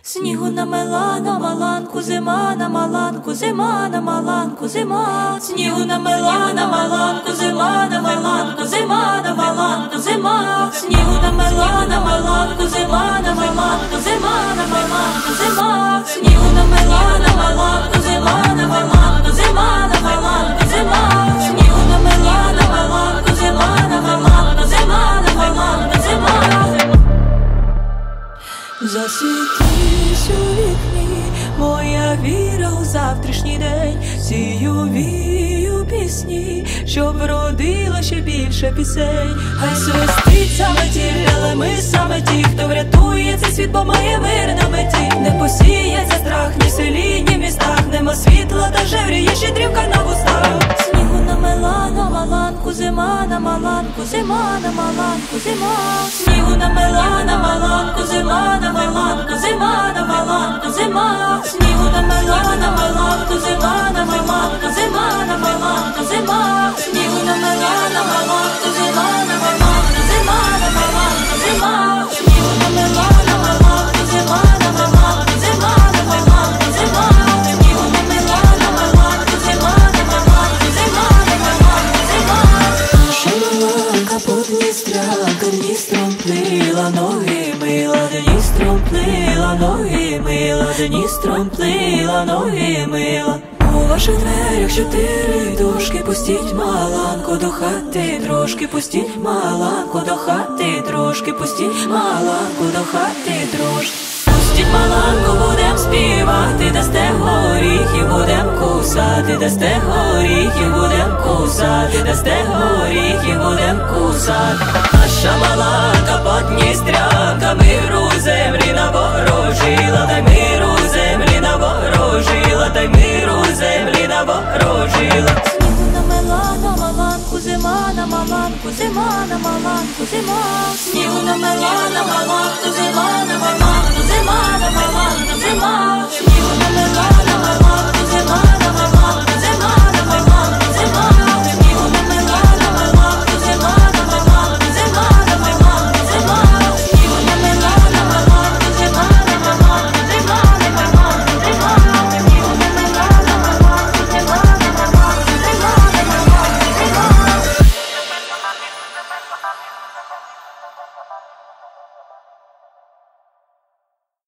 Снігу намела на маланку зима, на маланку зима, на маланку зима. Снігу намела на маланку зима, на маланку зима, на маланку зима. Снігу намела на маланку зима, на маланку зима, на маланку зима. Снігу намела на маланку зима, на маланку зима, на маланку зима. Снігу намела на маланку зима, на маланку зима, на маланку зима. Засвітись у вікні, моя віра у завтрашній день. Сію вію пісні, щоб вродила ще більше пісень. Хай свистить саме ті, але ми саме ті, хто врятує цей світ, бо має мир на меті. Не посіється страх ні в селі, ні в містах. Нема світла та жевріє щедрівка на вустах. Снігу намела на маланку зима, на маланку зима, на маланку зима. Снігу намела на маланку зима, на маланку зима, на маланку зима. Снігу намела на маланку зима, на маланку зима, на маланку зима. Снігу намела на маланку зима, на маланку зима, на маланку зима. Снігу намела на маланку зима, на маланку зима, на маланку зима. Снігу намела на маланку зима, на маланку зима, на маланку зима. Наша маланка по Дністрянка, Дністром плила, ноги мила, Дністром плила, ноги мила, Дністром плила, ноги мила. У ваших дверях 4 дошки, пустіть маланку до хати трошки, пустіть маланку до хати трошки, пустіть маланку до хати трошки. Пустіть маланку, будем співати, дасте горіхів, будем кусати, дасте горіхів, будем кусати, дасте горіхів, будем кусати. Наша маланка Подністрянка миру землі наворожила, дай миру землі наворожила, дай миру землі наворожила. Снігу намела на маланку зима, на маланку зима, на маланку зима. Снігу намела на маланку зима, на маланку зима, на маланку.